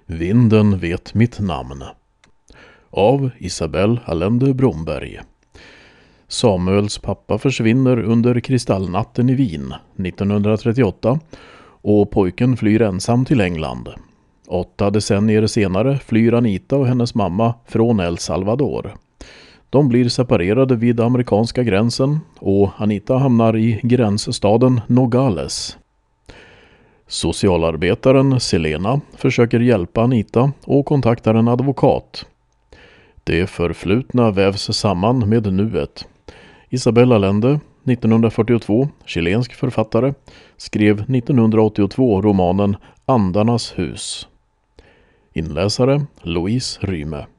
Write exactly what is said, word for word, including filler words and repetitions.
Vinden vet mitt namn. Av Isabel Allende Bromberg. Samuels pappa försvinner under kristallnatten i Wien nittonhundratrettioåtta och pojken flyr ensam till England. Åtta decennier senare flyr Anita och hennes mamma från El Salvador. De blir separerade vid amerikanska gränsen och Anita hamnar i gränsstaden Nogales. Socialarbetaren Selena försöker hjälpa Anita och kontaktar en advokat. Det förflutna vävs samman med nuet. Isabel Allende, nittonhundrafyrtiotvå, chilensk författare, skrev nittonhundraåttiotvå romanen Andarnas hus. Inläsare Louise Ryme.